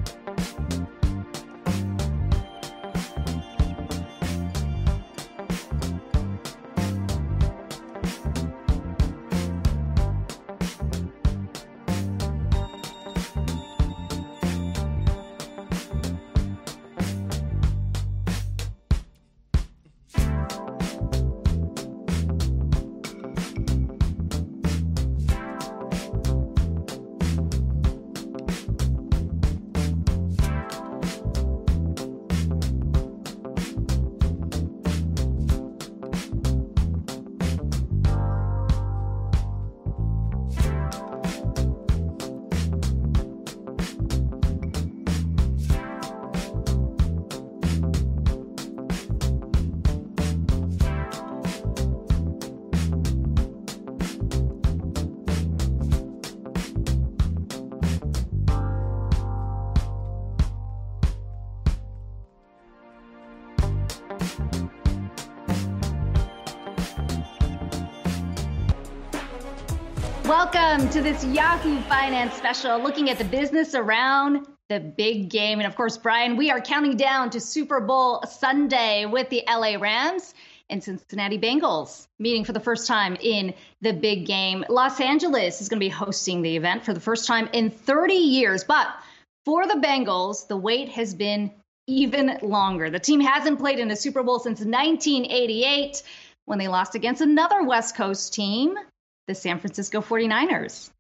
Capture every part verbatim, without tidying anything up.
Welcome to this Yahoo Finance special, looking at the business around the big game. And of course, Brian, we are counting down to Super Bowl Sunday with the L A Rams and Cincinnati Bengals meeting for the first time in the big game. Los Angeles is going to be hosting the event for the first time in thirty years. But for the Bengals, the wait has been even longer. The team hasn't played in a Super Bowl since nineteen eighty-eight when they lost against another West Coast team, the San Francisco forty-niners.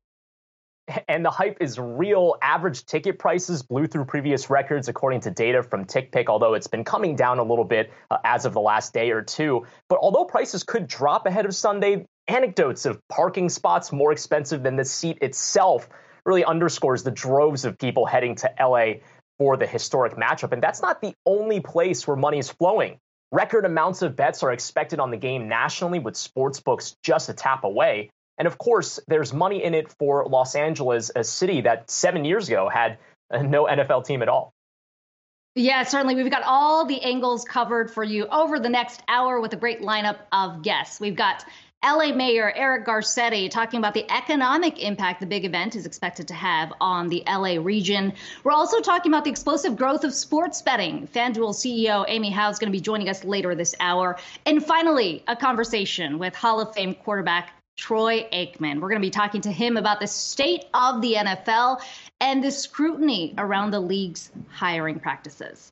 And the hype is real. Average ticket prices blew through previous records, according to data from TickPick, although it's been coming down a little bit uh, as of the last day or two. But although prices could drop ahead of Sunday, anecdotes of parking spots more expensive than the seat itself really underscores the droves of people heading to L A for the historic matchup. And that's not the only place where money is flowing. Record amounts of bets are expected on the game nationally, with sportsbooks just a tap away. And of course, there's money in it for Los Angeles, a city that seven years ago had no N F L team at all. Yeah, certainly. We've got all the angles covered for you over the next hour with a great lineup of guests. We've got L A Mayor Eric Garcetti talking about the economic impact the big event is expected to have on the L A region. We're also talking about the explosive growth of sports betting. FanDuel C E O Amy Howe is going to be joining us later this hour. And finally, a conversation with Hall of Fame quarterback Troy Aikman. We're going to be talking to him about the state of the N F L and the scrutiny around the league's hiring practices.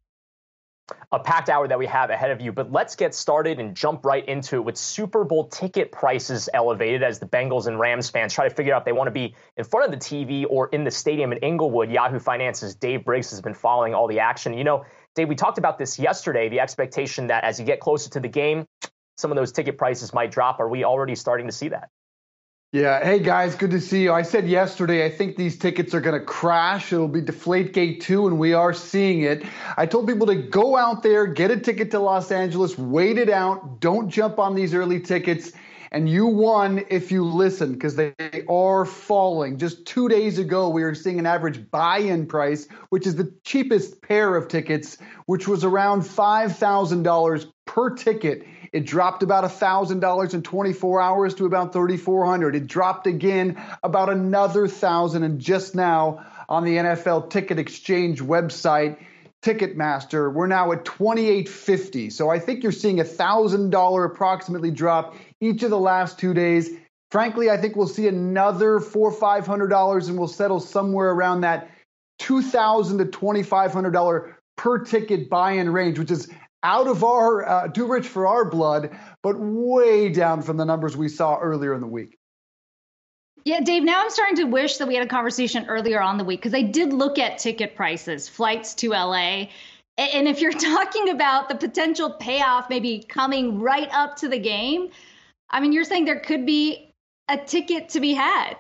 A packed hour that we have ahead of you, but let's get started and jump right into it with Super Bowl ticket prices elevated as the Bengals and Rams fans try to figure out if they want to be in front of the T V or in the stadium in Inglewood. Yahoo Finance's Dave Briggs has been following all the action. You know, Dave, we talked about this yesterday, the expectation that as you get closer to the game, some of those ticket prices might drop. Are we already starting to see that? Yeah. Hey, guys, good to see you. I said yesterday, I think these tickets are going to crash. It'll be Deflategate two, and we are seeing it. I told people to go out there, get a ticket to Los Angeles, wait it out. Don't jump on these early tickets. And you won if you listen, because they are falling. Just two days ago, we were seeing an average buy-in price, which is the cheapest pair of tickets, which was around five thousand dollars per ticket. It dropped about one thousand dollars in twenty-four hours to about three thousand four hundred dollars. It dropped again about another one thousand dollars. And just now on the N F L Ticket Exchange website, Ticketmaster, we're now at twenty-eight fifty. So I think you're seeing a one thousand dollars approximately drop each of the last two days. Frankly, I think we'll see another four hundred dollars, five hundred dollars, and we'll settle somewhere around that two thousand dollars to twenty-five hundred dollars per ticket buy-in range, which is out of our, uh, too rich for our blood, but way down from the numbers we saw earlier in the week. Yeah, Dave, now I'm starting to wish that we had a conversation earlier on the week, because I did look at ticket prices, flights to L A. And if you're talking about the potential payoff maybe coming right up to the game, I mean, you're saying there could be a ticket to be had.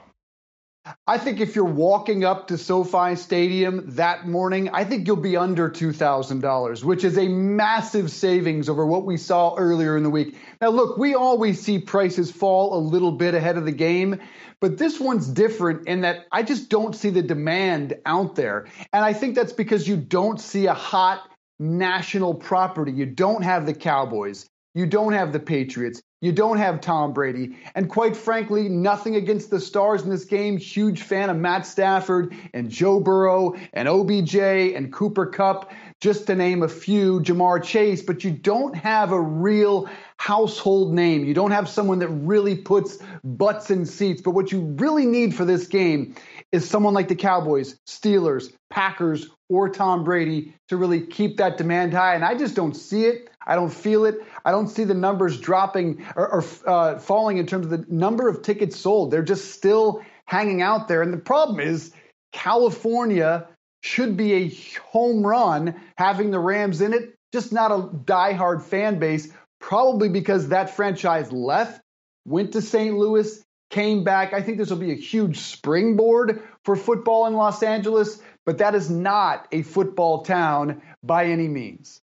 I think if you're walking up to SoFi Stadium that morning, I think you'll be under two thousand dollars, which is a massive savings over what we saw earlier in the week. Now, look, we always see prices fall a little bit ahead of the game, but this one's different in that I just don't see the demand out there. And I think that's because you don't see a hot national property. You don't have the Cowboys. You don't have the Patriots. You don't have Tom Brady. And quite frankly, nothing against the stars in this game. Huge fan of Matt Stafford and Joe Burrow and O B J and Cooper Kupp, just to name a few, Jamar Chase. But you don't have a real household name. You don't have someone that really puts butts in seats. But what you really need for this game is someone like the Cowboys, Steelers, Packers, or Tom Brady to really keep that demand high. And I just don't see it. I don't feel it. I don't see the numbers dropping or, or uh, falling in terms of the number of tickets sold. They're just still hanging out there. And the problem is California should be a home run having the Rams in it, just not a diehard fan base, probably because that franchise left, went to Saint Louis, came back. I think this will be a huge springboard for football in Los Angeles, but that is not a football town by any means.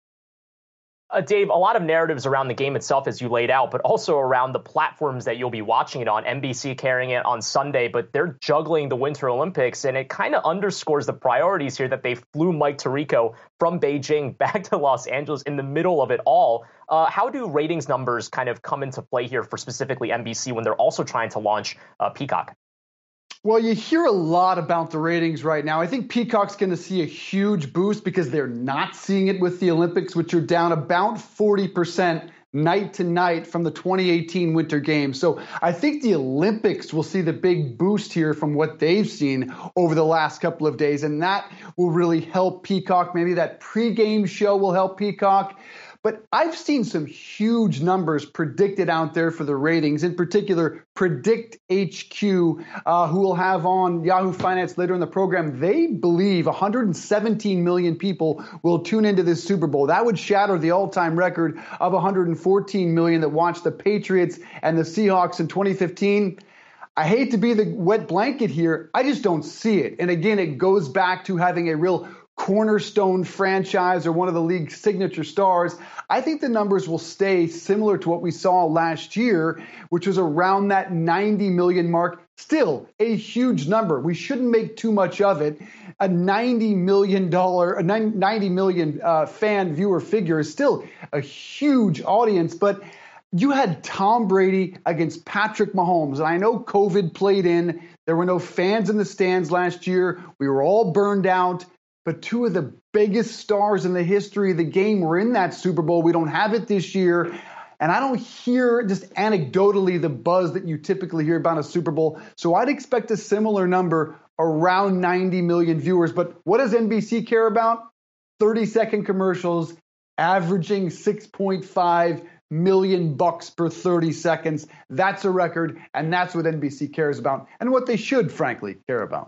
Uh, Dave, a lot of narratives around the game itself, as you laid out, but also around the platforms that you'll be watching it on. N B C carrying it on Sunday, but they're juggling the Winter Olympics, and it kind of underscores the priorities here that they flew Mike Tirico from Beijing back to Los Angeles in the middle of it all. Uh, how do ratings numbers kind of come into play here for specifically N B C when they're also trying to launch uh, Peacock? Well, you hear a lot about the ratings right now. I think Peacock's going to see a huge boost because they're not seeing it with the Olympics, which are down about forty percent night to night from the twenty eighteen Winter Games. So I think the Olympics will see the big boost here from what they've seen over the last couple of days, and that will really help Peacock. Maybe that pregame show will help Peacock. But I've seen some huge numbers predicted out there for the ratings, in particular, Predict H Q, uh, who will have on Yahoo Finance later in the program. They believe one hundred seventeen million people will tune into this Super Bowl. That would shatter the all-time record of one hundred fourteen million that watched the Patriots and the Seahawks in twenty fifteen. I hate to be the wet blanket here. I just don't see it. And again, it goes back to having a real cornerstone franchise or one of the league's signature stars. I think the numbers will stay similar to what we saw last year, which was around that ninety million mark. Still a huge number. We shouldn't make too much of it. A ninety million dollars, a ninety million uh, fan viewer figure is still a huge audience, but you had Tom Brady against Patrick Mahomes, and I know COVID played in. There were no fans in the stands last year. We were all burned out. But two of the biggest stars in the history of the game were in that Super Bowl. We don't have it this year. And I don't hear just anecdotally the buzz that you typically hear about a Super Bowl. So I'd expect a similar number, around ninety million viewers. But what does N B C care about? thirty second commercials, averaging six point five million bucks per thirty seconds. That's a record. And that's what N B C cares about and what they should, frankly, care about.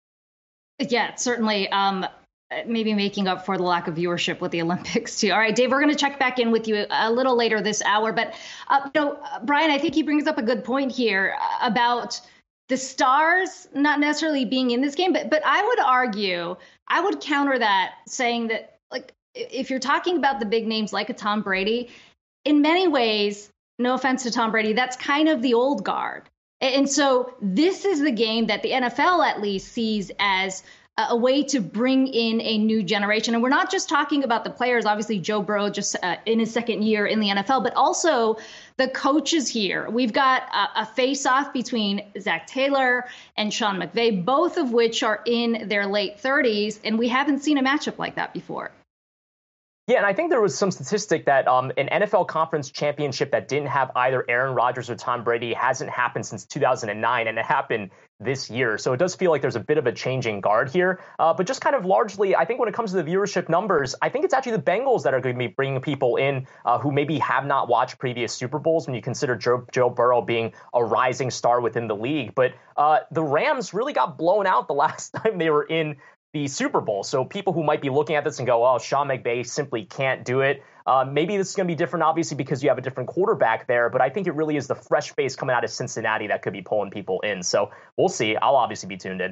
Yeah, certainly. Um, maybe making up for the lack of viewership with the Olympics too. All right, Dave, we're going to check back in with you a little later this hour. But, uh, you know, Brian, I think he brings up a good point here about the stars not necessarily being in this game. But but I would argue, I would counter that saying that, like, if you're talking about the big names like a Tom Brady, in many ways, no offense to Tom Brady, that's kind of the old guard. And so this is the game that the N F L at least sees as a way to bring in a new generation. And we're not just talking about the players, obviously Joe Burrow just uh, in his second year in the N F L, but also the coaches here. We've got a, a face-off between Zach Taylor and Sean McVay, both of which are in their late thirties, and we haven't seen a matchup like that before. Yeah, and I think there was some statistic that um, an N F L conference championship that didn't have either Aaron Rodgers or Tom Brady hasn't happened since two thousand nine, and it happened this year. So it does feel like there's a bit of a changing guard here. Uh, but just kind of largely, I think when it comes to the viewership numbers, I think it's actually the Bengals that are going to be bringing people in uh, who maybe have not watched previous Super Bowls when you consider Joe, Joe Burrow being a rising star within the league. But uh, the Rams really got blown out the last time they were in the Super Bowl. So people who might be looking at this and go, oh, Sean McVay simply can't do it. Uh, maybe this is going to be different, obviously, because you have a different quarterback there. But I think it really is the fresh face coming out of Cincinnati that could be pulling people in. So we'll see. I'll obviously be tuned in.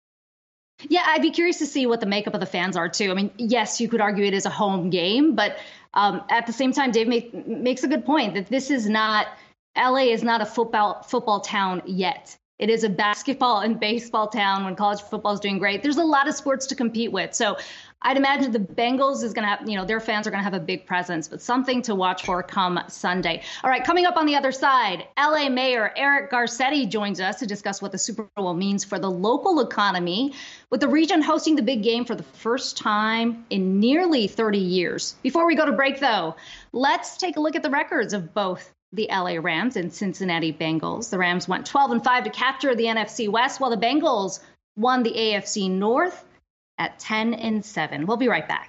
Yeah, I'd be curious to see what the makeup of the fans are, too. I mean, yes, you could argue it is a home game. But um, at the same time, Dave make, makes a good point that this is not L A is not a football football town yet. It is a basketball and baseball town when college football is doing great. There's a lot of sports to compete with. So I'd imagine the Bengals is going to have, you know, their fans are going to have a big presence, but something to watch for come Sunday. All right, coming up on the other side, L A Mayor Eric Garcetti joins us to discuss what the Super Bowl means for the local economy, with the region hosting the big game for the first time in nearly thirty years. Before we go to break, though, let's take a look at the records of both the L A Rams and Cincinnati Bengals. The Rams went twelve and five to capture the N F C West, while the Bengals won the A F C North at ten and seven. We'll be right back.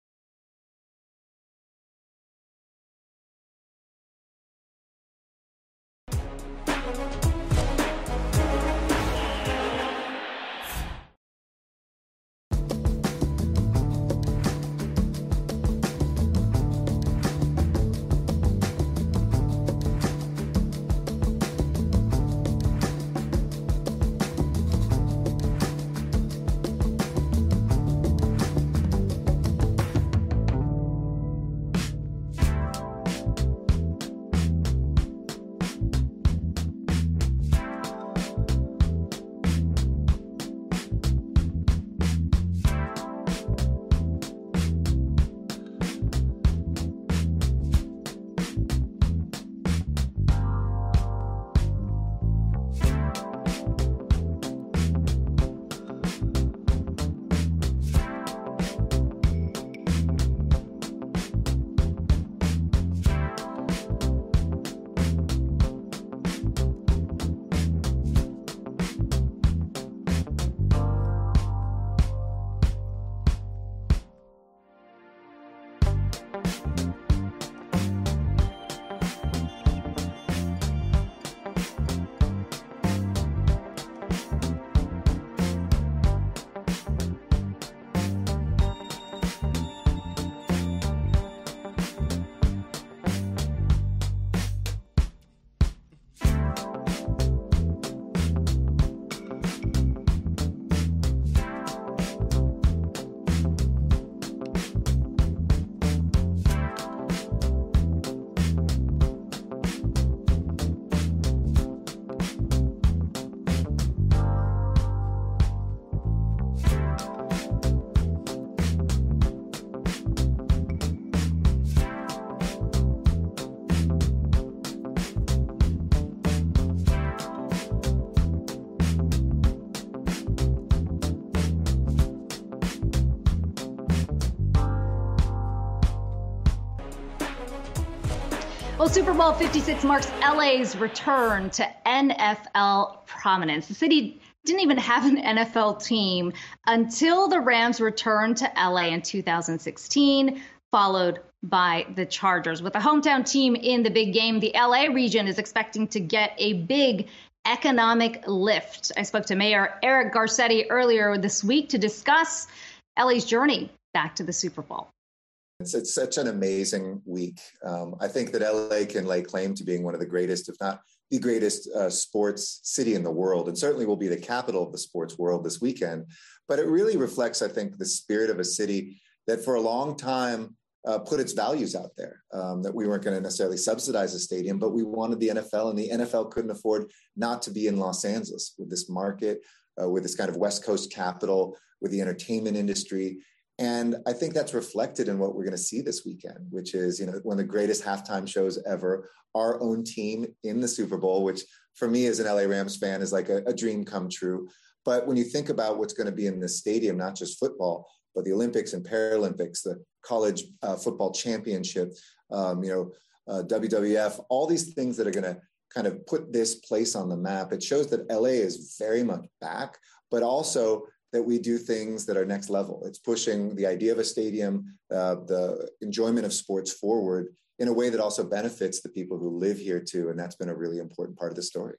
Well, Super Bowl fifty-six marks L A's return to N F L prominence. The city didn't even have an N F L team until the Rams returned to L A in two thousand sixteen, followed by the Chargers. With a hometown team in the big game, the L A region is expecting to get a big economic lift. I spoke to Mayor Eric Garcetti earlier this week to discuss L A's journey back to the Super Bowl. It's, it's such an amazing week. Um, I think that L A can lay claim to being one of the greatest, if not the greatest uh, sports city in the world, and certainly will be the capital of the sports world this weekend. But it really reflects, I think, the spirit of a city that for a long time uh, put its values out there, um, that we weren't going to necessarily subsidize a stadium, but we wanted the N F L, and the N F L couldn't afford not to be in Los Angeles with this market, uh, with this kind of West Coast capital, with the entertainment industry. And I think that's reflected in what we're going to see this weekend, which is, you know, one of the greatest halftime shows ever, our own team in the Super Bowl, which for me as an L A Rams fan is like a, a dream come true. But when you think about what's going to be in this stadium, not just football, but the Olympics and Paralympics, the college uh, football championship, um, you know, uh, W W F, all these things that are going to kind of put this place on the map, it shows that L A is very much back, but also that we do things that are next level. It's pushing the idea of a stadium, uh, the enjoyment of sports forward in a way that also benefits the people who live here too. And that's been a really important part of the story.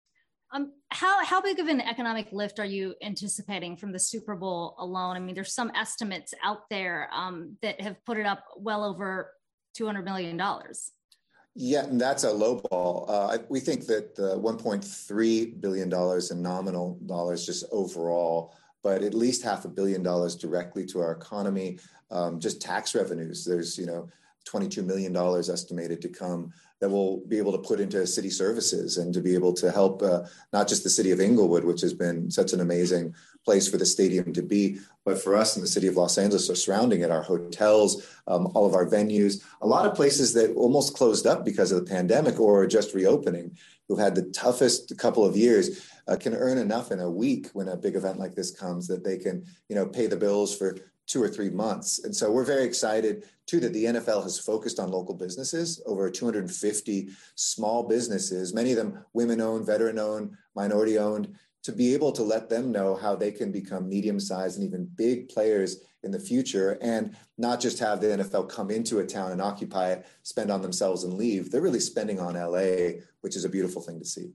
Um, how, how big of an economic lift are you anticipating from the Super Bowl alone? I mean, there's some estimates out there um, that have put it up well over two hundred million dollars. Yeah, and that's a low ball. Uh, we think that the one point three billion dollars in nominal dollars just overall, but at least half a billion dollars directly to our economy, um, just tax revenues. There's, you know, twenty-two million dollars estimated to come that we'll be able to put into city services and to be able to help uh, not just the city of Inglewood, which has been such an amazing place for the stadium to be. But for us in the city of Los Angeles or surrounding it, our hotels, um, all of our venues, a lot of places that almost closed up because of the pandemic or are just reopening, who've had the toughest couple of years, uh, can earn enough in a week when a big event like this comes that they can, you know, pay the bills for two or three months. And so we're very excited too that the N F L has focused on local businesses, over two hundred fifty small businesses, many of them women-owned, veteran-owned, minority-owned, to be able to let them know how they can become medium-sized and even big players in the future, and not just have the N F L come into a town and occupy it, spend on themselves and leave. They're really spending on L A, which is a beautiful thing to see.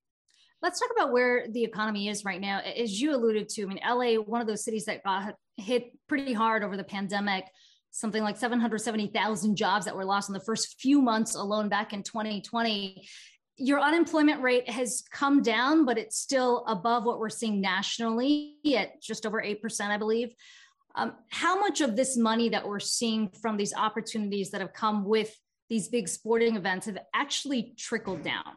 Let's talk about where the economy is right now. As you alluded to, I mean, L A, one of those cities that got hit pretty hard over the pandemic, something like seven hundred seventy thousand jobs that were lost in the first few months alone back in twenty twenty. Your unemployment rate has come down, but it's still above what we're seeing nationally at just over eight percent, I believe. Um, how much of this money that we're seeing from these opportunities that have come with these big sporting events have actually trickled down?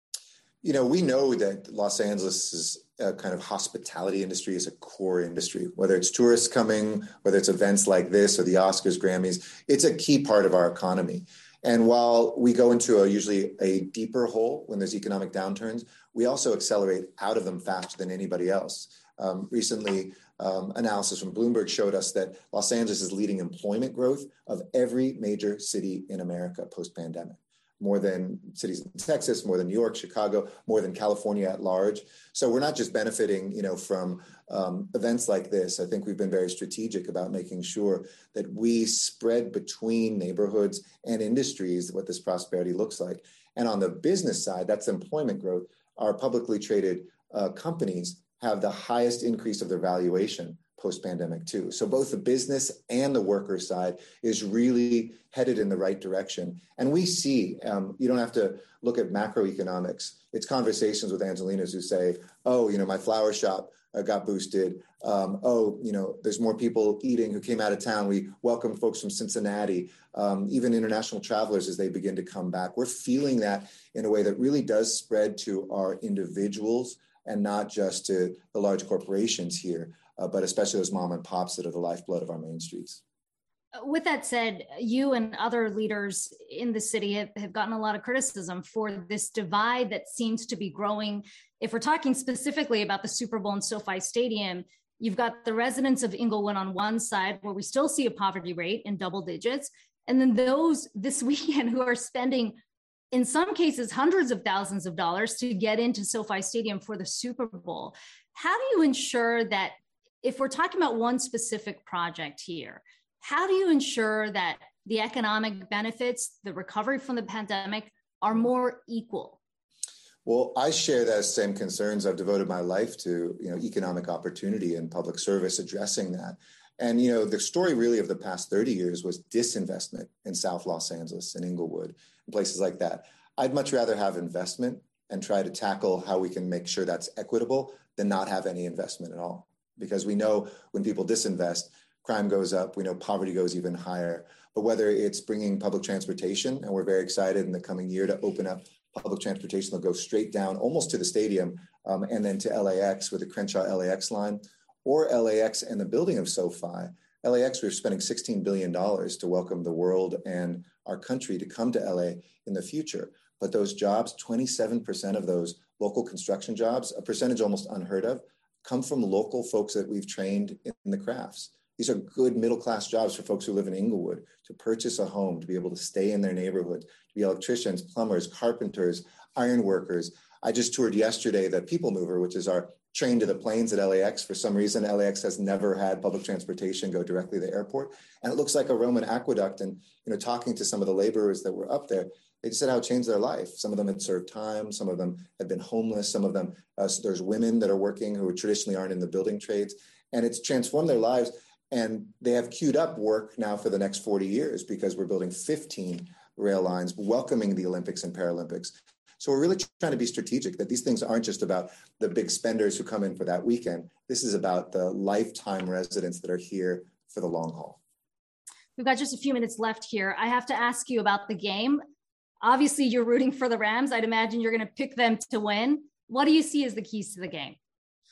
You know, we know that Los Angeles's uh, kind of hospitality industry is a core industry, whether it's tourists coming, whether it's events like this or the Oscars, Grammys, it's a key part of our economy. And while we go into a usually a deeper hole when there's economic downturns, we also accelerate out of them faster than anybody else. Um, recently, um, analysis from Bloomberg showed us that Los Angeles is leading employment growth of every major city in America post-pandemic. More than cities in Texas, more than New York, Chicago, more than California at large. So we're not just benefiting, you know, from um, events like this. I think we've been very strategic about making sure that we spread between neighborhoods and industries what this prosperity looks like. And on the business side, that's employment growth. Our publicly traded uh, companies have the highest increase of their valuation post-pandemic too. So both the business and the worker side is really headed in the right direction. And we see, um, you don't have to look at macroeconomics. It's conversations with Angelinas who say, oh, you know, my flower shop uh, got boosted. Um, oh, you know, there's more people eating who came out of town. We welcome folks from Cincinnati, um, even international travelers as they begin to come back. We're feeling that in a way that really does spread to our individuals and not just to the large corporations here. Uh, but especially those mom and pops that are the lifeblood of our main streets. With that said, you and other leaders in the city have, have gotten a lot of criticism for this divide that seems to be growing. If we're talking specifically about the Super Bowl and SoFi Stadium, you've got the residents of Inglewood on one side where we still see a poverty rate in double digits. And then those this weekend who are spending, in some cases, hundreds of thousands of dollars to get into SoFi Stadium for the Super Bowl. How do you ensure that, if we're talking about one specific project here, how do you ensure that the economic benefits, the recovery from the pandemic, are more equal? Well, I share those same concerns. I've devoted my life to, you know, economic opportunity and public service, addressing that. And, you know, the story really of the past thirty years was disinvestment in South Los Angeles and Inglewood and places like that. I'd much rather have investment and try to tackle how we can make sure that's equitable than not have any investment at all. Because we know when people disinvest, crime goes up. We know poverty goes even higher. But whether it's bringing public transportation, and we're very excited in the coming year to open up public transportation that'll go straight down almost to the stadium um, and then to L A X with the Crenshaw L A X line, or L A X and the building of SoFi. L A X, we're spending sixteen billion dollars to welcome the world and our country to come to L A in the future. But those jobs, twenty-seven percent of those local construction jobs, a percentage almost unheard of, come from local folks that we've trained in the crafts. These are good middle-class jobs for folks who live in Inglewood to purchase a home, to be able to stay in their neighborhood, to be electricians, plumbers, carpenters, iron workers. I just toured yesterday the People Mover, which is our train to the planes at L A X. For some reason, L A X has never had public transportation go directly to the airport. And it looks like a Roman aqueduct. And, you know, talking to some of the laborers that were up there, they just said how it changed their life. Some of them had served time. Some of them had been homeless. Some of them, uh, there's women that are working who traditionally aren't in the building trades. And it's transformed their lives. And they have queued up work now for the next forty years because we're building fifteen rail lines, welcoming the Olympics and Paralympics. So we're really trying to be strategic, that these things aren't just about the big spenders who come in for that weekend. This is about the lifetime residents that are here for the long haul. We've got just a few minutes left here. I have to ask you about the game. Obviously, you're rooting for the Rams. I'd imagine you're going to pick them to win. What do you see as the keys to the game?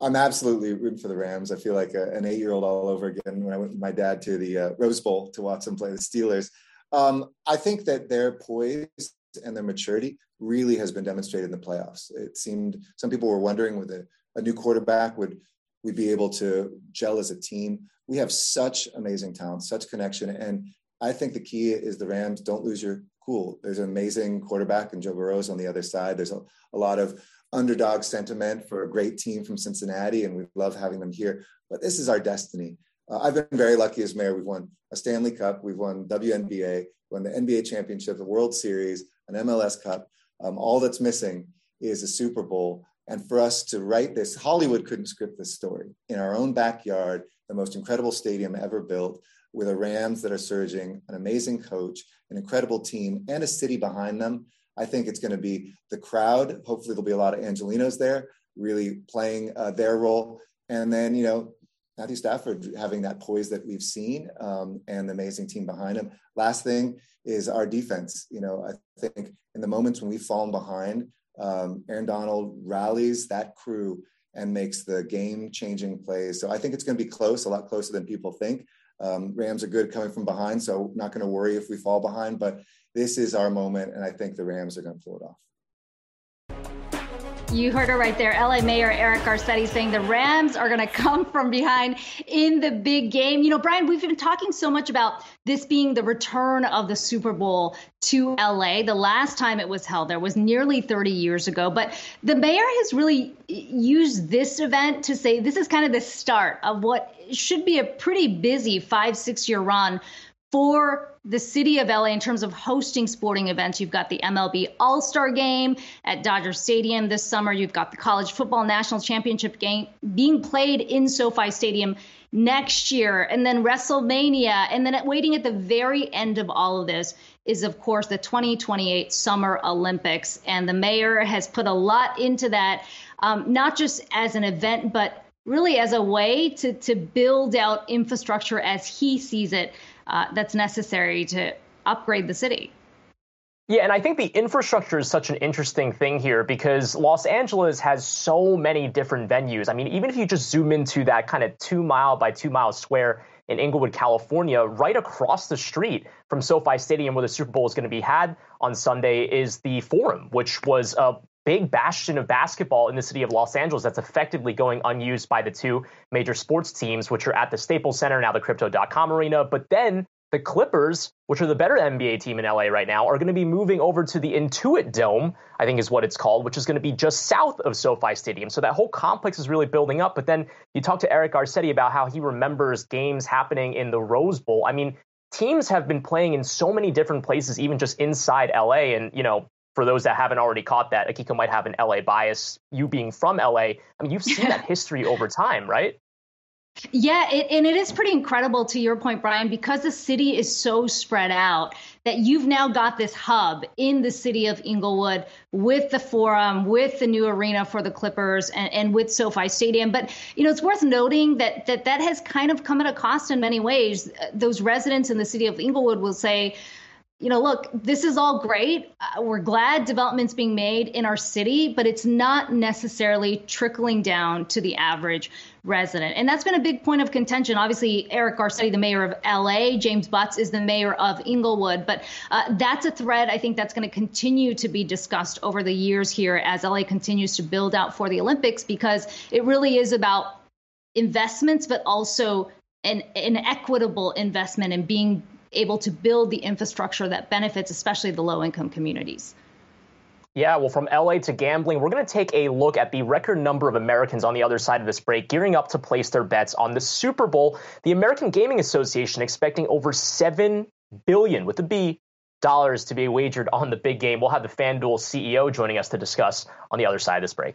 I'm absolutely rooting for the Rams. I feel like a, an eight-year-old all over again when I went with my dad to the uh, Rose Bowl to watch them play the Steelers. Um, I think that their poise and their maturity really has been demonstrated in the playoffs. It seemed some people were wondering with a, a new quarterback, would we be able to gel as a team? We have such amazing talent, such connection. And I think the key is the Rams don't lose your cool. There's an amazing quarterback in Joe Burrow on the other side. There's a, a lot of underdog sentiment for a great team from Cincinnati, and we love having them here. But this is our destiny. Uh, I've been very lucky as mayor. We've won a Stanley Cup, we've won W N B A, won the N B A championship, the World Series, an M L S Cup. Um, all that's missing is a Super Bowl. And for us to write this, Hollywood couldn't script this story. In our own backyard, the most incredible stadium ever built, with a Rams that are surging, an amazing coach, an incredible team, and a city behind them. I think it's going to be the crowd. Hopefully there'll be a lot of Angelinos there really playing uh, their role. And then, you know, Matthew Stafford having that poise that we've seen um, and the amazing team behind him. Last thing is our defense. You know, I think in the moments when we've fallen behind, um, Aaron Donald rallies that crew and makes the game-changing plays. So I think it's going to be close, a lot closer than people think. Um, Rams are good coming from behind, so not going to worry if we fall behind, but this is our moment, and I think the Rams are going to pull it off. You heard it right there. L A Mayor Eric Garcetti saying the Rams are going to come from behind in the big game. You know, Brian, we've been talking so much about this being the return of the Super Bowl to L A. The last time it was held there was nearly thirty years ago. But the mayor has really used this event to say this is kind of the start of what should be a pretty busy five, six year run for the city of L A in terms of hosting sporting events. You've got the M L B All-Star Game at Dodger Stadium this summer. You've got the College Football National Championship game being played in SoFi Stadium next year, and then WrestleMania. And then at, waiting at the very end of all of this is, of course, the twenty twenty-eight Summer Olympics. And the mayor has put a lot into that, um, not just as an event, but really as a way to, to build out infrastructure as he sees it. Uh, that's necessary to upgrade the city. Yeah, and I think the infrastructure is such an interesting thing here because Los Angeles has so many different venues. I mean, even if you just zoom into that kind of two mile by two mile square in Inglewood, California, right across the street from SoFi Stadium where the Super Bowl is going to be had on Sunday is the Forum, which was a big bastion of basketball in the city of Los Angeles that's effectively going unused by the two major sports teams, which are at the Staples Center, now the Crypto dot com Arena. But then the Clippers, which are the better N B A team in L A right now, are going to be moving over to the Intuit Dome, I think is what it's called, which is going to be just south of SoFi Stadium. So that whole complex is really building up. But then you talk to Eric Garcetti about how he remembers games happening in the Rose Bowl. I mean, teams have been playing in so many different places, even just inside L A. And, you know, for those that haven't already caught that, Akiko might have an L A bias, you being from L A. I mean, you've seen that history over time, right? Yeah, it, and it is pretty incredible, to your point, Brian, because the city is so spread out that you've now got this hub in the city of Inglewood with the Forum, with the new arena for the Clippers, and, and with SoFi Stadium. But, you know, it's worth noting that, that that has kind of come at a cost in many ways. Those residents in the city of Inglewood will say, you know, look, this is all great. Uh, we're glad development's being made in our city, but it's not necessarily trickling down to the average resident. And that's been a big point of contention. Obviously, Eric Garcetti, the mayor of L A, James Butts is the mayor of Inglewood. But uh, that's a thread I think that's going to continue to be discussed over the years here as L A continues to build out for the Olympics, because it really is about investments, but also an, an equitable investment in being able to build the infrastructure that benefits, especially the low-income communities. Yeah, well, from L A to gambling, we're going to take a look at the record number of Americans on the other side of this break gearing up to place their bets on the Super Bowl. The American Gaming Association expecting over seven billion dollars, with a B, dollars to be wagered on the big game. We'll have the FanDuel C E O joining us to discuss on the other side of this break.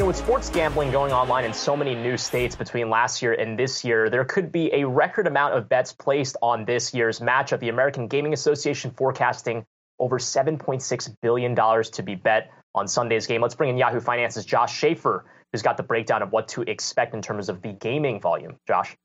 know, with sports gambling going online in so many new states between last year and this year, there could be a record amount of bets placed on this year's matchup. The American Gaming Association forecasting over seven point six billion dollars to be bet on Sunday's game. Let's bring in Yahoo Finance's Josh Schaefer, who's got the breakdown of what to expect in terms of the gaming volume. Josh.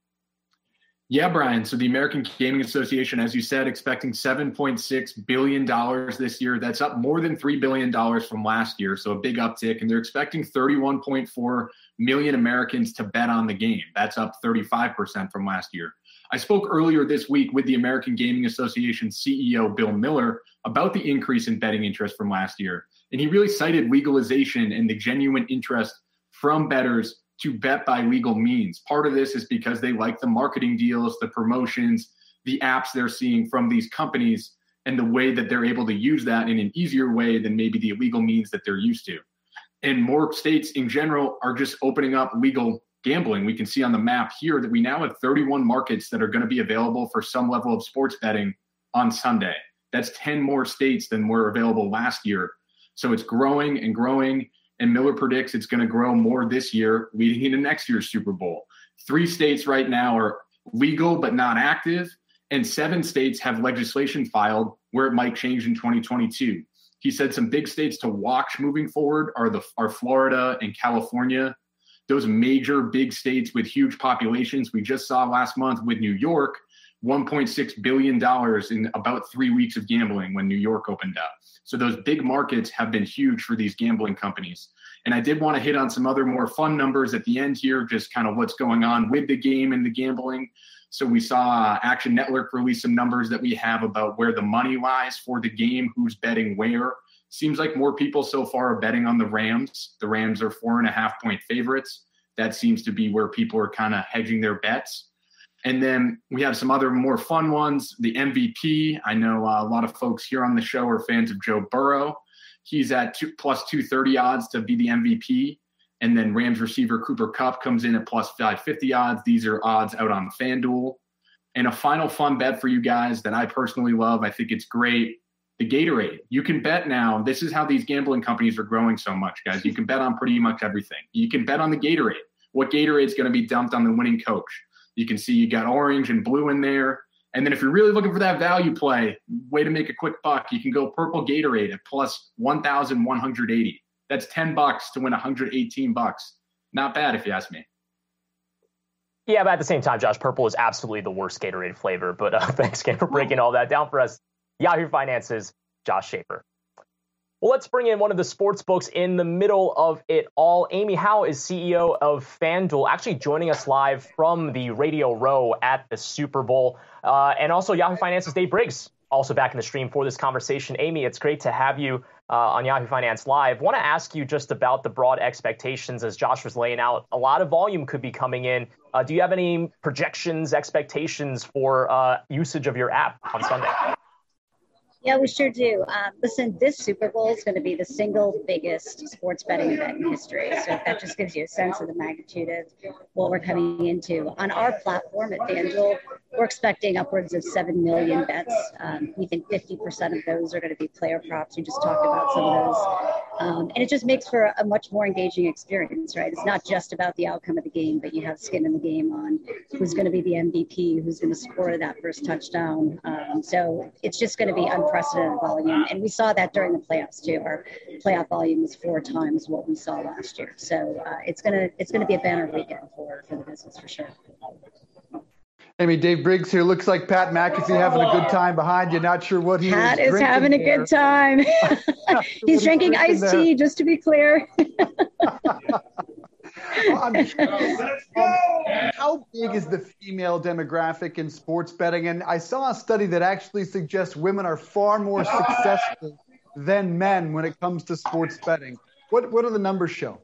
Yeah, Brian. So the American Gaming Association, as you said, expecting seven point six billion dollars this year. That's up more than three billion dollars from last year, so a big uptick. And they're expecting thirty-one point four million Americans to bet on the game. That's up thirty-five percent from last year. I spoke earlier this week with the American Gaming Association C E O, Bill Miller, about the increase in betting interest from last year. And he really cited legalization and the genuine interest from bettors to bet by legal means. Part of this is because they like the marketing deals, the promotions, the apps they're seeing from these companies, and the way that they're able to use that in an easier way than maybe the illegal means that they're used to. And more states in general are just opening up legal gambling. We can see on the map here that we now have thirty-one markets that are going to be available for some level of sports betting on Sunday. That's ten more states than were available last year. So it's growing and growing. And Miller predicts it's going to grow more this year, leading into next year's Super Bowl. Three states right now are legal but not active, and seven states have legislation filed where it might change in twenty twenty-two. He said some big states to watch moving forward are the are Florida and California, those major big states with huge populations. We just saw last month with New York, one point six billion dollars in about three weeks of gambling when New York opened up. So those big markets have been huge for these gambling companies. And I did want to hit on some other more fun numbers at the end here, just kind of what's going on with the game and the gambling. So we saw uh, Action Network release some numbers that we have about where the money lies for the game, who's betting where. Seems like more people so far are betting on the Rams. The Rams are four and a half point favorites. That seems to be where people are kind of hedging their bets. And then we have some other more fun ones. The M V P, I know uh, a lot of folks here on the show are fans of Joe Burrow. He's at two, plus two thirty odds to be the M V P. And then Rams receiver Cooper Kupp comes in at plus five fifty odds. These are odds out on FanDuel. And a final fun bet for you guys that I personally love, I think it's great, the Gatorade. You can bet now. This is how these gambling companies are growing so much, guys. You can bet on pretty much everything. You can bet on the Gatorade. What Gatorade is going to be dumped on the winning coach. You can see you got orange and blue in there. And then if you're really looking for that value play, way to make a quick buck, you can go purple Gatorade at plus one thousand one hundred eighty. That's ten bucks to win one hundred eighteen bucks. Not bad if you ask me. Yeah, but at the same time, Josh, purple is absolutely the worst Gatorade flavor. But uh, thanks again for breaking all that down for us. Yahoo Finance's Josh Schaefer. Well, let's bring in one of the sports books in the middle of it all. Amy Howe is C E O of FanDuel, actually joining us live from the Radio Row at the Super Bowl. Uh, and also Yahoo Finance's Dave Briggs, also back in the stream for this conversation. Amy, it's great to have you uh, on Yahoo Finance Live. I want to ask you just about the broad expectations as Josh was laying out. A lot of volume could be coming in. Uh, do you have any projections, expectations for uh, usage of your app on Sunday? Yeah, we sure do. Um, listen, this Super Bowl is going to be the single biggest sports betting event in history. So that just gives you a sense of the magnitude of what we're coming into. On our platform at FanDuel, we're expecting upwards of seven million bets. Um, we think fifty percent of those are going to be player props. We just talked about some of those. Um, and it just makes for a much more engaging experience, right? It's not just about the outcome of the game, but you have skin in the game on who's going to be the M V P, who's going to score that first touchdown. Um, so it's just going to be unprecedented volume. And we saw that during the playoffs too. Our playoff volume was four times what we saw last year. So uh, it's going to it's going to be a banner weekend for, for the business for sure. Amy, Dave Briggs here. Looks like Pat McAfee having a good time behind you. Not sure what he Pat is is having a there. good time. He's drinking iced there. tea, just to be clear. Well, I'm curious, um, how big is the female demographic in sports betting? And I saw a study that actually suggests women are far more successful than men when it comes to sports betting. What what do the numbers show?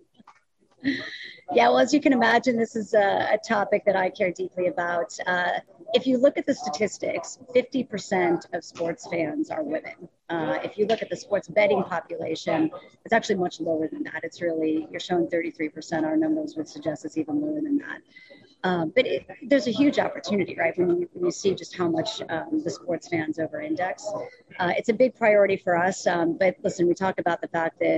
Yeah, well, as you can imagine, this is a, a topic that I care deeply about. Uh, if you look at the statistics, fifty percent of sports fans are women. Uh, if you look at the sports betting population, it's actually much lower than that. It's really, you're showing thirty-three percent. Our numbers would suggest it's even lower than that. Um, but it, there's a huge opportunity, right, when you, when you see just how much um, the sports fans over-index. Uh, it's a big priority for us. Um, but listen, we talk about the fact that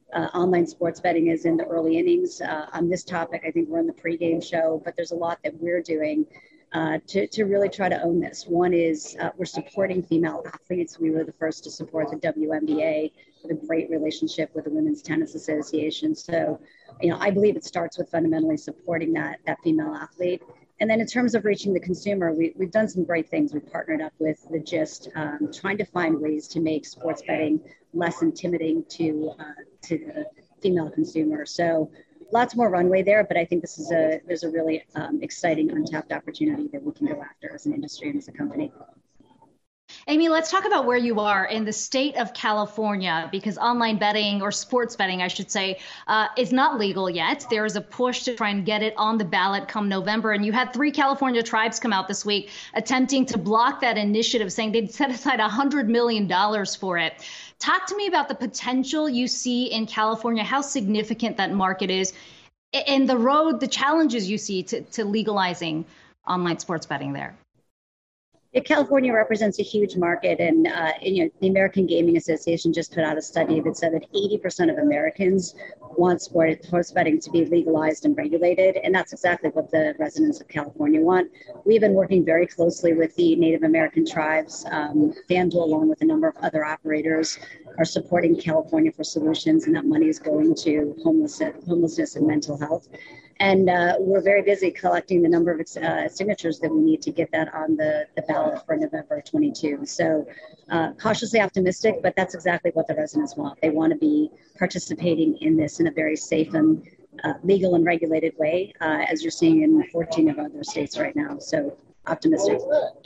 uh, online sports betting is in the early innings. Uh, on this topic, I think we're in the pregame show, but there's a lot that we're doing uh, to, to really try to own this. One is uh, we're supporting female athletes. We were the first to support the W N B A with a great relationship with the Women's Tennis Association. So, you know, I believe it starts with fundamentally supporting that, that female athlete. And then in terms of reaching the consumer, we, we've done some great things. We've partnered up with The Gist, um, trying to find ways to make sports betting less intimidating to uh, to the female consumer. So lots more runway there, but I think this is a there's a really um, exciting untapped opportunity that we can go after as an industry and as a company. Amy, let's talk about where you are in the state of California, because online betting, or sports betting, I should say, uh, is not legal yet. There is a push to try and get it on the ballot come November. And you had three California tribes come out this week attempting to block that initiative, saying they'd set aside one hundred million dollars for it. Talk to me about the potential you see in California, how significant that market is, and the road, the challenges you see to, to legalizing online sports betting there. Yeah, California represents a huge market, and uh, you know, the American Gaming Association just put out a study that said that eighty percent of Americans want sports betting to be legalized and regulated, and that's exactly what the residents of California want. We've been working very closely with the Native American tribes. Um, FanDuel, along with a number of other operators, are supporting California for Solutions, and that money is going to homelessness, homelessness and mental health. And uh, we're very busy collecting the number of uh, signatures that we need to get that on the, the ballot for November twenty-second. So uh, cautiously optimistic, but that's exactly what the residents want. They want to be participating in this in a very safe and uh, legal and regulated way, uh, as you're seeing in fourteen of other states right now. So optimistic.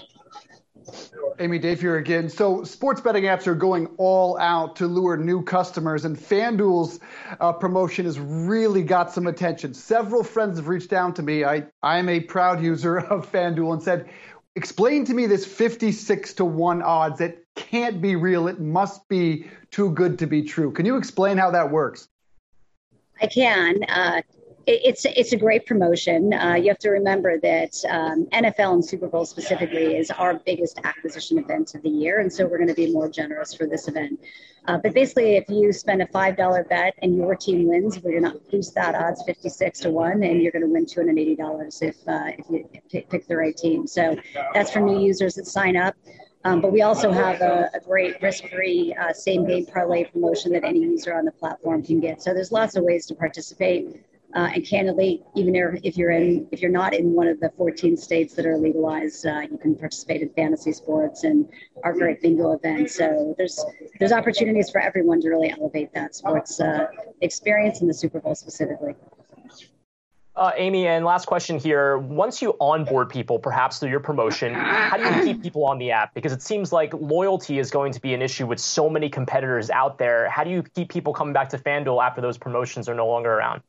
Amy, Dave here again. So sports betting apps are going all out to lure new customers, and FanDuel's uh, promotion has really got some attention. Several friends have reached out to me. I, I'm a proud user of FanDuel and said, explain to me this fifty-six to one odds. It can't be real. It must be too good to be true. Can you explain how that works? I can. Uh, It's it's a great promotion. Uh, you have to remember that um, N F L and Super Bowl specifically is our biggest acquisition event of the year, and so we're going to be more generous for this event. Uh, but basically, if you spend a five dollar bet and your team wins, we're going to boost that odds fifty-six to one, and you're going to win two hundred eighty dollars if uh, if you pick, pick the right team. So that's for new users that sign up. Um, but we also have a, a great risk-free uh, same-game parlay promotion that any user on the platform can get. So there's lots of ways to participate. Uh, and candidly, even if you're in, if you're not in one of the fourteen states that are legalized, uh, you can participate in fantasy sports and our great bingo event. So there's there's opportunities for everyone to really elevate that sports uh, experience in the Super Bowl specifically. Uh, Amy, and last question here. Once you onboard people, perhaps through your promotion, how do you keep people on the app? Because it seems like loyalty is going to be an issue with so many competitors out there. How do you keep people coming back to FanDuel after those promotions are no longer around?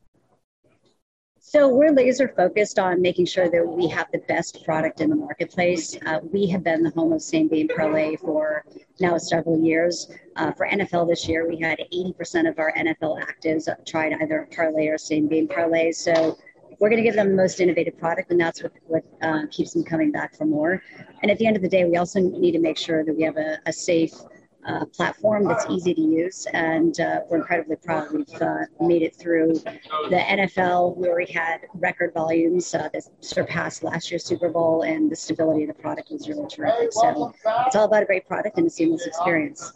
So we're laser focused on making sure that we have the best product in the marketplace. Uh, we have been the home of same game parlay for now several years. Uh, for N F L this year, we had eighty percent of our N F L actives tried either a parlay or same game parlay. So we're going to give them the most innovative product, and that's what, what uh, keeps them coming back for more. And at the end of the day, we also need to make sure that we have a, a safe Uh, platform that's easy to use, and uh, we're incredibly proud we've uh, made it through the N F L, where we had record volumes uh, that surpassed last year's Super Bowl, and the stability of the product was really terrific. So it's all about a great product and a seamless experience.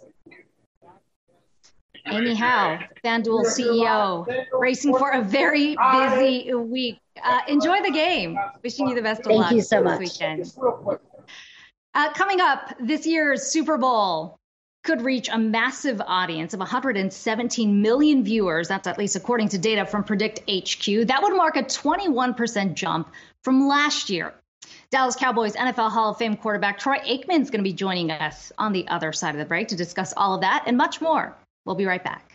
Amy Howe, FanDuel C E O, racing for a very busy week. Uh, enjoy the game. Wishing you the best of Thank luck you so much. this weekend. Uh, coming up, this year's Super Bowl could reach a massive audience of one hundred seventeen million viewers. That's at least according to data from Predict H Q. That would mark a twenty-one percent jump from last year. Dallas Cowboys N F L Hall of Fame quarterback Troy Aikman is going to be joining us on the other side of the break to discuss all of that and much more. We'll be right back.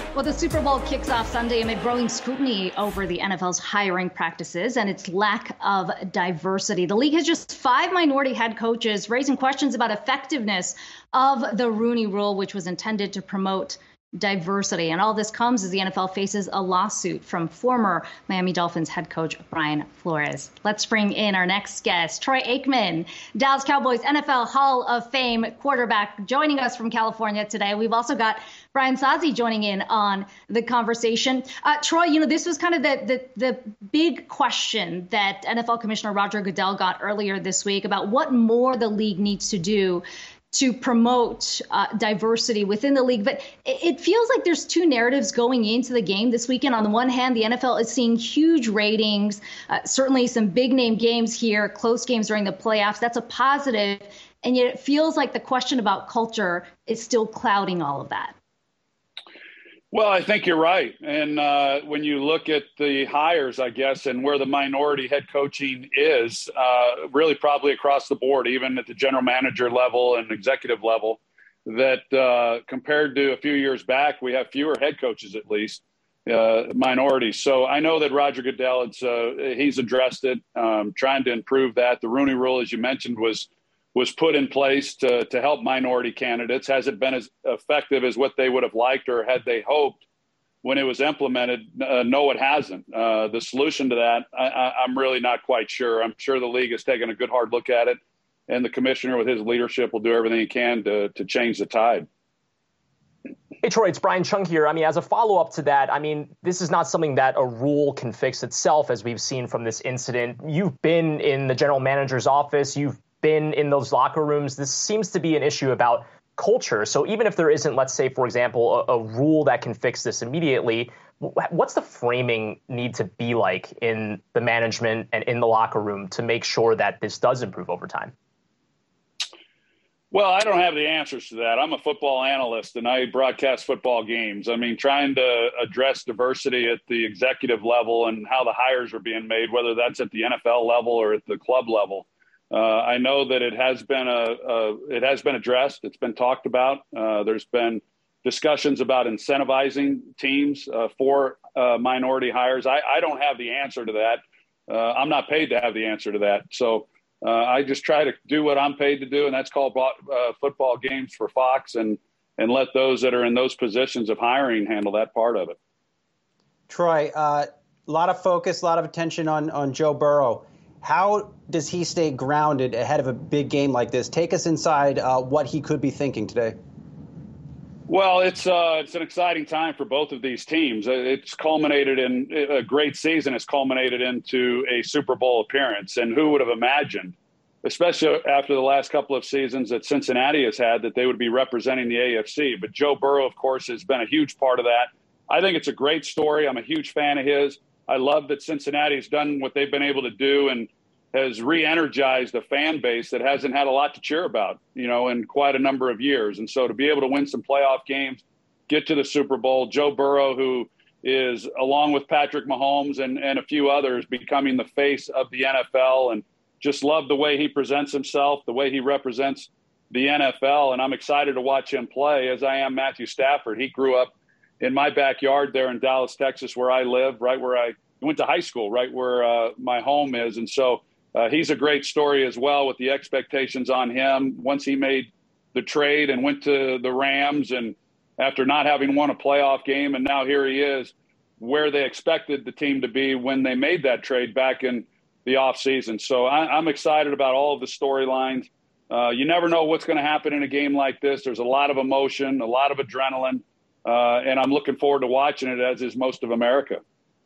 Well, the Super Bowl kicks off Sunday amid growing scrutiny over the N F L's hiring practices and its lack of diversity. The league has just five minority head coaches, raising questions about effectiveness of the Rooney Rule, which was intended to promote diversity. And all this comes as the N F L faces a lawsuit from former Miami Dolphins head coach Brian Flores. Let's bring in our next guest, Troy Aikman, Dallas Cowboys N F L Hall of Fame quarterback, joining us from California today. We've also got Brian Sozzi joining in on the conversation. Uh, Troy, you know, this was kind of the, the the big question that N F L Commissioner Roger Goodell got earlier this week about what more the league needs to do to promote uh, diversity within the league. But it, it feels like there's two narratives going into the game this weekend. On the one hand, the N F L is seeing huge ratings, uh, certainly some big name games here, close games during the playoffs. That's a positive. And yet it feels like the question about culture is still clouding all of that. Well, I think you're right. And uh, when you look at the hires, I guess, and where the minority head coaching is, uh, really probably across the board, even at the general manager level and executive level, that uh, compared to a few years back, we have fewer head coaches, at least, uh, minorities. So I know that Roger Goodell, it's, uh, he's addressed it, um, trying to improve that. The Rooney Rule, as you mentioned, was was put in place to, to help minority candidates. Has it been as effective as what they would have liked or had they hoped when it was implemented? Uh, no, it hasn't. Uh, the solution to that, I, I, I'm really not quite sure. I'm sure the league has taken a good hard look at it, and the commissioner with his leadership will do everything he can to, to change the tide. Hey, Troy, it's Brian Chung here. I mean, as a follow-up to that, I mean, this is not something that a rule can fix itself, as we've seen from this incident. You've been in the general manager's office. You've been in those locker rooms. This seems to be an issue about culture. So even if there isn't, let's say, for example, a, a rule that can fix this immediately, what's the framing need to be like in the management and in the locker room to make sure that this does improve over time? Well, I don't have the answers to that. I'm a football analyst and I broadcast football games. I mean, trying to address diversity at the executive level and how the hires are being made, whether that's at the N F L level or at the club level. Uh, I know that it has been a, a it has been addressed. It's been talked about. Uh, there's been discussions about incentivizing teams uh, for uh, minority hires. I, I don't have the answer to that. Uh, I'm not paid to have the answer to that. So uh, I just try to do what I'm paid to do, and that's called uh, football games for Fox, and and let those that are in those positions of hiring handle that part of it. Troy, a uh, lot of focus, a lot of attention on on Joe Burrow. How does he stay grounded ahead of a big game like this? Take us inside uh, what he could be thinking today. Well, it's uh, it's an exciting time for both of these teams. It's culminated in a great season. It's culminated into a Super Bowl appearance. And who would have imagined, especially after the last couple of seasons that Cincinnati has had, that they would be representing the A F C. But Joe Burrow, of course, has been a huge part of that. I think it's a great story. I'm a huge fan of his. I love that Cincinnati has done what they've been able to do and has re-energized a fan base that hasn't had a lot to cheer about, you know, in quite a number of years. And so to be able to win some playoff games, get to the Super Bowl, Joe Burrow, who is, along with Patrick Mahomes and, and a few others, becoming the face of the N F L, and just love the way he presents himself, the way he represents the N F L. And I'm excited to watch him play, as I am Matthew Stafford. He grew up in my backyard there in Dallas, Texas, where I live, right where I went to high school, right where uh, my home is. And so uh, he's a great story as well, with the expectations on him once he made the trade and went to the Rams, and after not having won a playoff game, and now here he is where they expected the team to be when they made that trade back in the offseason. So I, I'm excited about all of the storylines. Uh, you never know what's going to happen in a game like this. There's a lot of emotion, a lot of adrenaline. Uh, and I'm looking forward to watching it, as is most of America.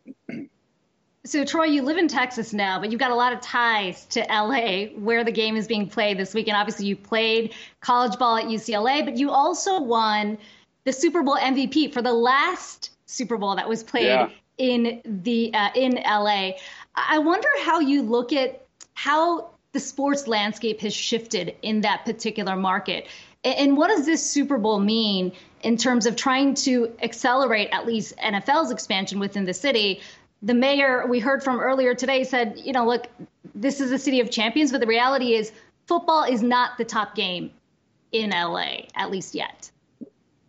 So, Troy, you live in Texas now, but you've got a lot of ties to L A, where the game is being played this weekend. Obviously, you played college ball at U C L A, but you also won the Super Bowl M V P for the last Super Bowl that was played yeah. in the uh, in L A. I wonder how you look at how the sports landscape has shifted in that particular market. And what does this Super Bowl mean in terms of trying to accelerate at least N F L's expansion within the city? The mayor we heard from earlier today said, you know, look, this is a city of champions, but the reality is football is not the top game in L A, at least yet.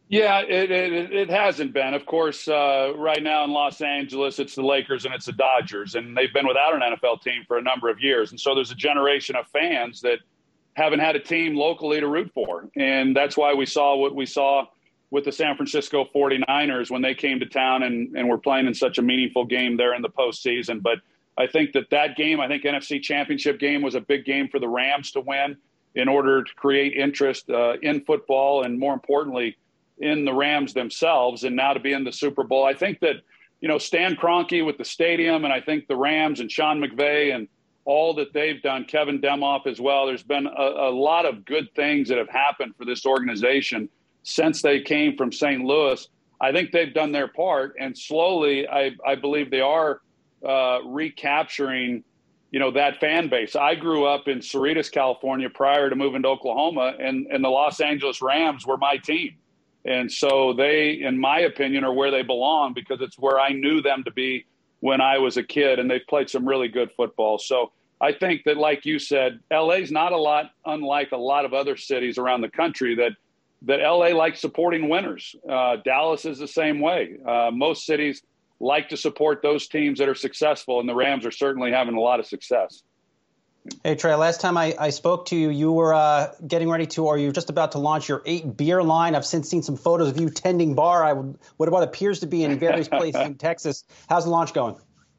Yeah, it, it it hasn't been. Of course, uh, right now in Los Angeles, it's the Lakers and it's the Dodgers, and they've been without an N F L team for a number of years. And so there's a generation of fans that haven't had a team locally to root for. And that's why we saw what we saw with the San Francisco forty-niners when they came to town and, and were playing in such a meaningful game there in the postseason. But I think that that game, I think N F C Championship game was a big game for the Rams to win in order to create interest uh, in football and, more importantly, in the Rams themselves, and now to be in the Super Bowl. I think that, you know, Stan Kroenke with the stadium, and I think the Rams and Sean McVay and all that they've done, Kevin Demoff as well, there's been a, a lot of good things that have happened for this organization since they came from Saint Louis. I think they've done their part, and slowly I, I believe they are uh, recapturing, you know, that fan base. I grew up in Cerritos, California prior to moving to Oklahoma, and, and the Los Angeles Rams were my team. And so they, in my opinion, are where they belong because it's where I knew them to be when I was a kid, and they've played some really good football. So I think that, like you said, L A's not a lot unlike a lot of other cities around the country that that L A likes supporting winners. Uh, Dallas is the same way. Uh, most cities like to support those teams that are successful, and the Rams are certainly having a lot of success. Hey, Trey, last time I, I spoke to you, you were uh, getting ready to, or you were just about to launch your eight beer line. I've since seen some photos of you tending bar. I would, what what appears to be in various places in Texas. How's the launch going?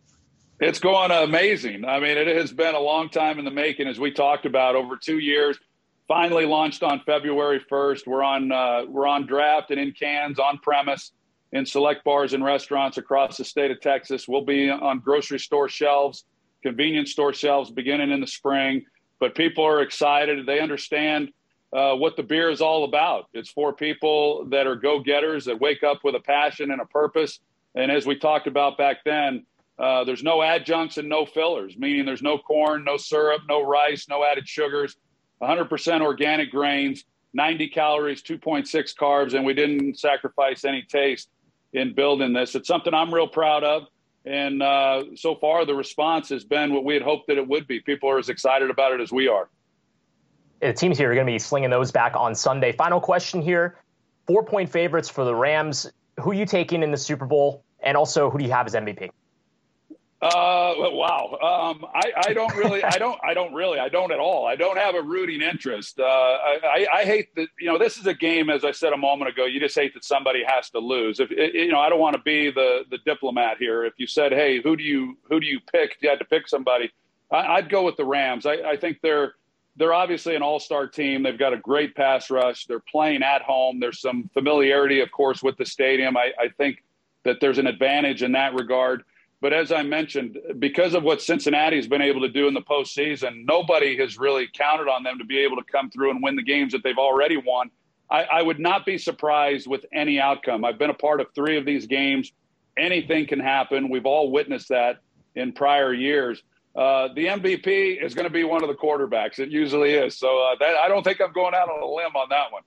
It's going amazing. I mean, it has been a long time in the making, as we talked about, over two years. Finally launched on February first. We're on uh, we're on draft and in cans, on premise, in select bars and restaurants across the state of Texas. We'll be on grocery store shelves, convenience store shelves beginning in the spring. But people are excited. They understand uh, what the beer is all about. It's for people that are go-getters, that wake up with a passion and a purpose. And as we talked about back then, uh, there's no adjuncts and no fillers, meaning there's no corn, no syrup, no rice, no added sugars, one hundred percent organic grains, ninety calories, two point six carbs, and we didn't sacrifice any taste in building this. It's something I'm real proud of. And uh, so far, the response has been what we had hoped that it would be. People are as excited about it as we are. The teams here are going to be slinging those back on Sunday. Final question here. Four-point favorites for the Rams. Who are you taking in the Super Bowl? And also, who do you have as M V P? Uh, wow. Um, I, I don't really, I don't, I don't really, I don't at all. I don't have a rooting interest. Uh, I, I, I hate that, you know, this is a game, as I said a moment ago, you just hate that somebody has to lose. If, you know, I don't want to be the, the diplomat here. If you said, hey, who do you, who do you pick? If you had to pick somebody, I, I'd go with the Rams. I, I think they're, they're obviously an all-star team. They've got a great pass rush. They're playing at home. There's some familiarity, of course, with the stadium. I, I think that there's an advantage in that regard. But as I mentioned, because of what Cincinnati has been able to do in the postseason, nobody has really counted on them to be able to come through and win the games that they've already won. I, I would not be surprised with any outcome. I've been a part of three of these games. Anything can happen. We've all witnessed that in prior years. Uh, the M V P is going to be one of the quarterbacks. It usually is. So uh, that, I don't think I'm going out on a limb on that one.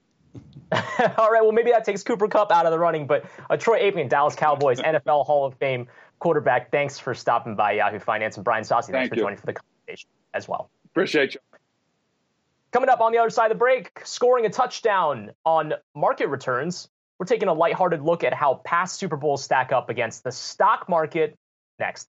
All right, well, maybe that takes Cooper Kupp out of the running, but uh, Troy Aikman, Dallas Cowboys, N F L Hall of Fame quarterback, thanks for stopping by Yahoo Finance. And Brian Saucy, thanks Thank for you. joining for the conversation as well. Appreciate you. Coming up on the other side of the break, scoring a touchdown on market returns. We're taking a lighthearted look at how past Super Bowls stack up against the stock market next.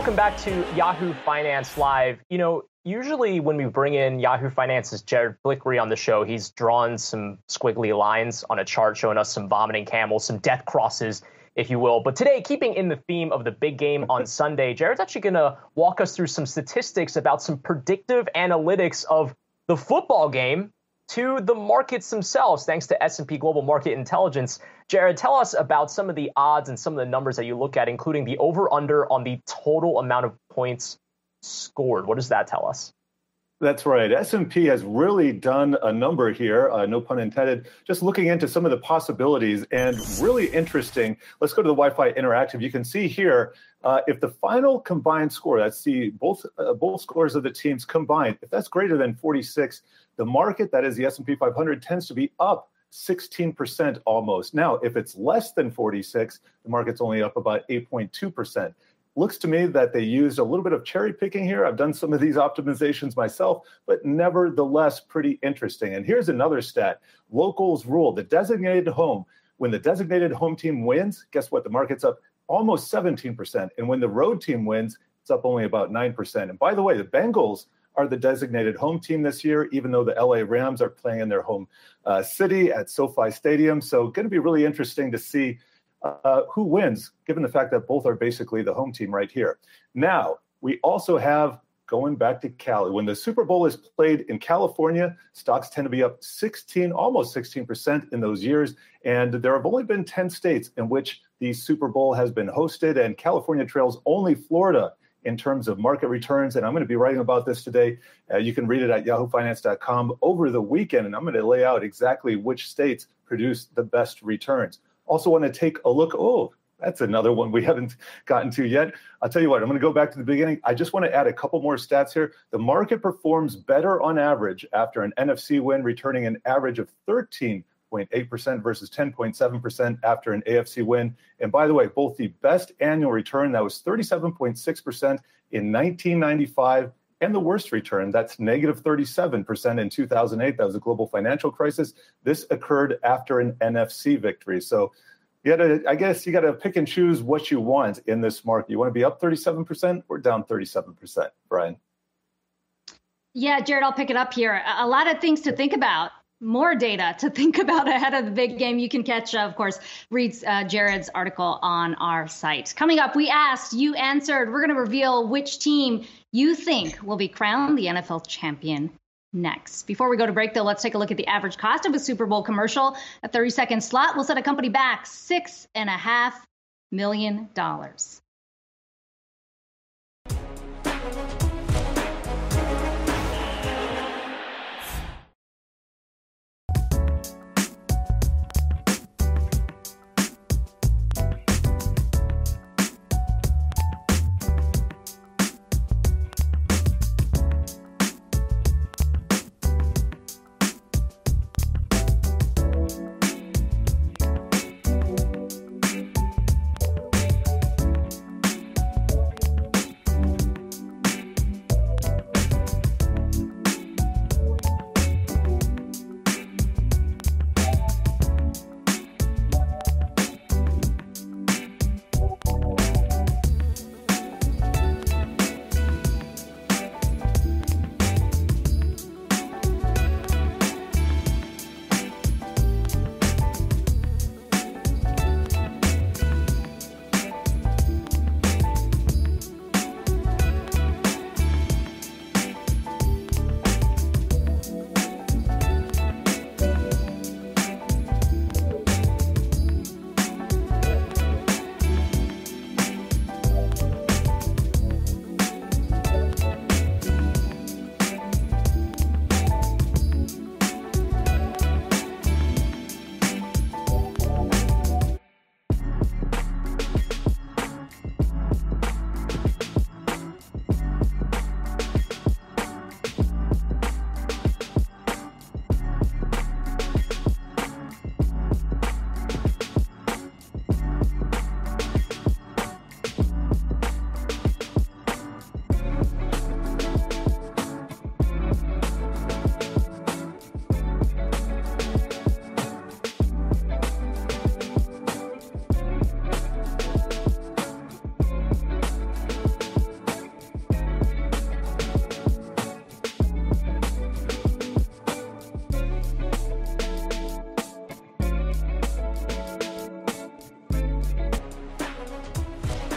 welcome back to Yahoo Finance Live. You know, usually when we bring in Yahoo Finance's Jared Blickery on the show, he's drawn some squiggly lines on a chart showing us some vomiting camels, some death crosses, if you will. But today, keeping in the theme of the big game on Sunday, Jared's actually going to walk us through some statistics about some predictive analytics of the football game to the markets themselves, thanks to S and P Global Market Intelligence. Jared, tell us about some of the odds and some of the numbers that you look at, including the over-under on the total amount of points scored. What does that tell us? That's right. S and P has really done a number here, uh, no pun intended, just looking into some of the possibilities and really interesting. Let's go to the Wi-Fi Interactive. You can see here, uh, if the final combined score, that's the both uh, both scores of the teams combined, if that's greater than forty-six, the market, that is the S and P five hundred, tends to be up sixteen percent almost. Now, if it's less than forty-six, the market's only up about eight point two percent. Looks to me that they used a little bit of cherry picking here. I've done some of these optimizations myself, but nevertheless, pretty interesting. And here's another stat. Locals rule, the designated home. When the designated home team wins, guess what? The market's up almost seventeen percent. And when the road team wins, it's up only about nine percent. And by the way, the Bengals are the designated home team this year, even though the L A Rams are playing in their home uh, city at SoFi Stadium. So going to be really interesting to see Uh, who wins, given the fact that both are basically the home team right here. Now, we also have, going back to Cali, when the Super Bowl is played in California, stocks tend to be up sixteen, almost sixteen percent in those years. And there have only been ten states in which the Super Bowl has been hosted, and California trails only Florida in terms of market returns. And I'm going to be writing about this today. Uh, you can read it at yahoo finance dot com over the weekend, and I'm going to lay out exactly which states produce the best returns. Also want to take a look. Oh, that's another one we haven't gotten to yet. I'll tell you what, I'm going to go back to the beginning. I just want to add a couple more stats here. The market performs better on average after an N F C win, returning an average of thirteen point eight percent versus ten point seven percent after an A F C win. And by the way, both the best annual return, that was thirty-seven point six percent in nineteen ninety-five, and the worst return, that's negative thirty-seven percent in two thousand eight. That was a global financial crisis. This occurred after an N F C victory. So you gotta, I guess you got to pick and choose what you want in this market. You want to be up thirty-seven percent or down thirty-seven percent, Brian? Yeah, Jared, I'll pick it up here. A lot of things to think about. More data to think about ahead of the big game. You can catch, uh, of course, read uh, Jared's article on our site. Coming up, we asked, you answered. We're going to reveal which team you think will be crowned the N F L champion next. Before we go to break, though, let's take a look at the average cost of a Super Bowl commercial. A thirty second slot will set a company back six and a half million dollars.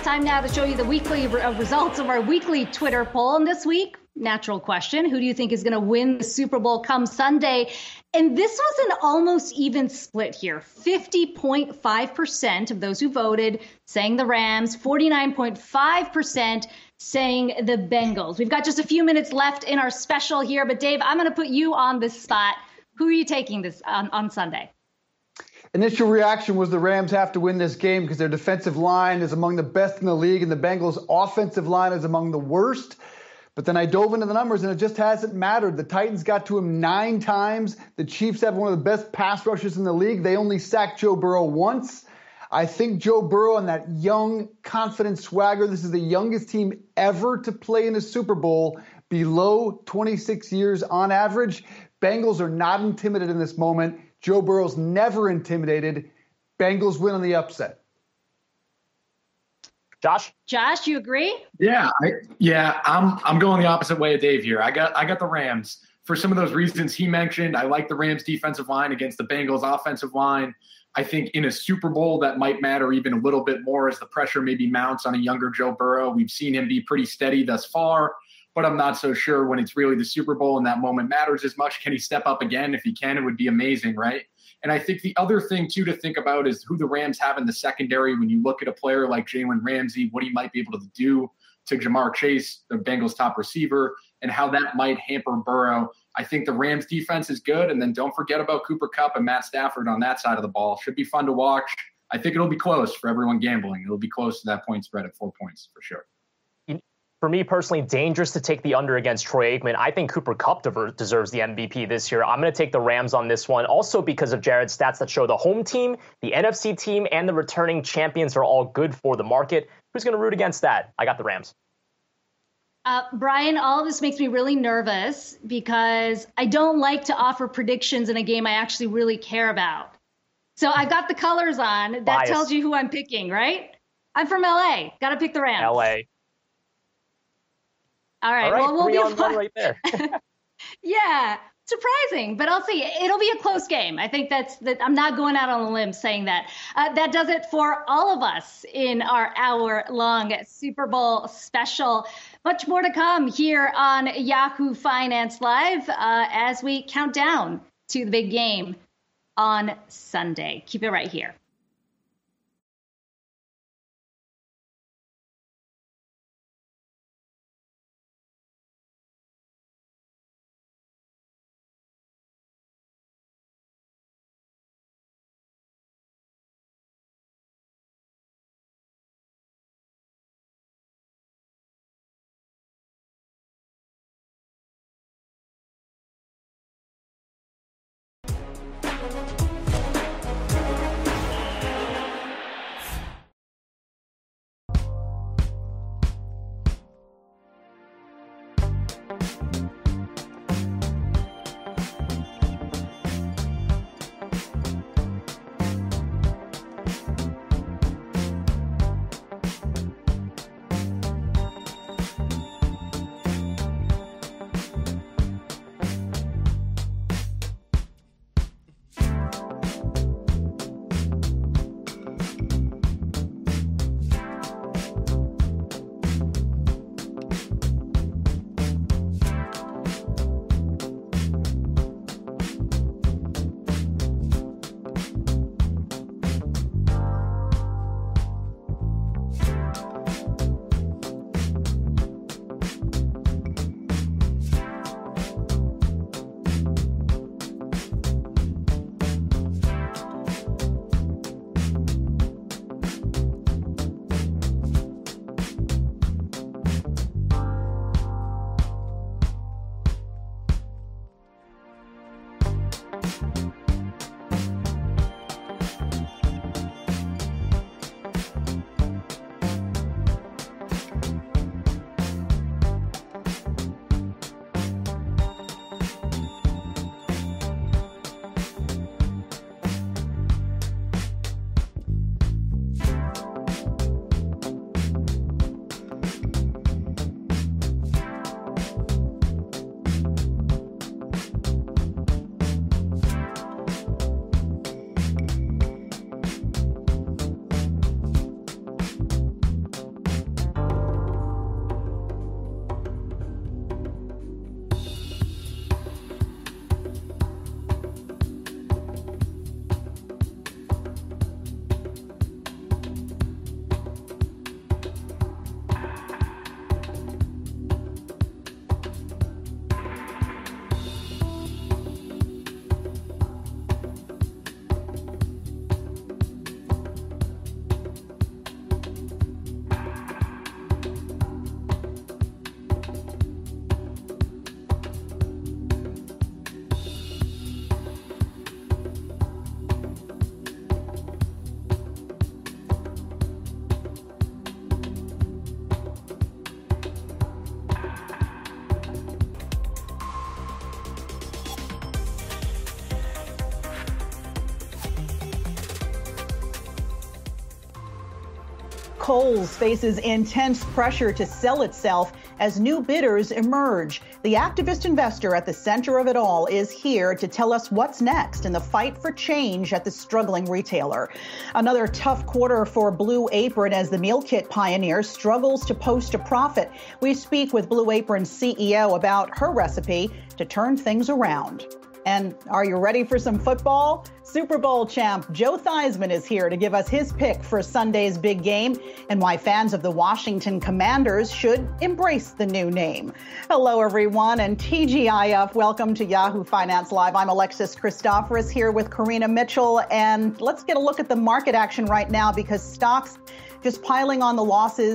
time now to show you the weekly re- results of our weekly Twitter poll. And this week, natural question, who do you think is going to win the Super Bowl come Sunday? And this was an almost even split here. fifty point five percent of those who voted saying the Rams, forty-nine point five percent saying the Bengals. We've got just a few minutes left in our special here, but Dave, I'm going to put you on the spot. Who are you taking this on, on Sunday? Initial reaction was the Rams have to win this game because their defensive line is among the best in the league and the Bengals' offensive line is among the worst. But then I dove into the numbers and it just hasn't mattered. The Titans got to him nine times. The Chiefs have one of the best pass rushers in the league. They only sacked Joe Burrow once. I think Joe Burrow and that young, confident swagger, this is the youngest team ever to play in a Super Bowl, below twenty-six years on average. Bengals are not intimidated in this moment. Joe Burrow's never intimidated. Bengals win on the upset. Josh? Josh, you agree? Yeah, I, yeah, I'm I'm going the opposite way of Dave here. I got I got the Rams for some of those reasons he mentioned. I like the Rams defensive line against the Bengals offensive line. I think in a Super Bowl that might matter even a little bit more as the pressure maybe mounts on a younger Joe Burrow. We've seen him be pretty steady thus far, but I'm not so sure when it's really the Super Bowl and that moment matters as much. Can he step up again? If he can, it would be amazing, right? And I think the other thing, too, to think about is who the Rams have in the secondary. When you look at a player like Jalen Ramsey, what he might be able to do to Jamar Chase, the Bengals' top receiver, and how that might hamper Burrow. I think the Rams' defense is good. And then don't forget about Cooper Kupp and Matt Stafford on that side of the ball. Should be fun to watch. I think it'll be close for everyone gambling. It'll be close to that point spread at four points for sure. For me personally, dangerous to take the under against Troy Aikman. I think Cooper Kupp deserves the M V P this year. I'm going to take the Rams on this one, also because of Jared's stats that show the home team, the N F C team, and the returning champions are all good for the market. Who's going to root against that? I got the Rams. Uh, Brian, all of this makes me really nervous because I don't like to offer predictions in a game I actually really care about. So I've got the colors on. That Bias. Tells you who I'm picking, right? I'm from L A. Got to pick the Rams. L A. All right. All right, well, we'll three be on one right there. Yeah, surprising, but I'll see. It'll be a close game. I think that's that. I'm not going out on a limb saying that. Uh, that does it for all of us in our hour-long Super Bowl special. Much more to come here on Yahoo Finance Live uh, as we count down to the big game on Sunday. Keep it right here. Kohl's faces intense pressure to sell itself as new bidders emerge. The activist investor at the center of it all is here to tell us what's next in the fight for change at the struggling retailer. Another tough quarter for Blue Apron as the meal kit pioneer struggles to post a profit. We speak with Blue Apron's C E O about her recipe to turn things around. And are you ready for some football? Super Bowl champ Joe Theismann is here to give us his pick for Sunday's big game and why fans of the Washington Commanders should embrace the new name. Hello, everyone, and T G I F. Welcome to Yahoo Finance Live. I'm Alexis Christoforous here with Karina Mitchell, and let's get a look at the market action right now because stocks just piling on the losses.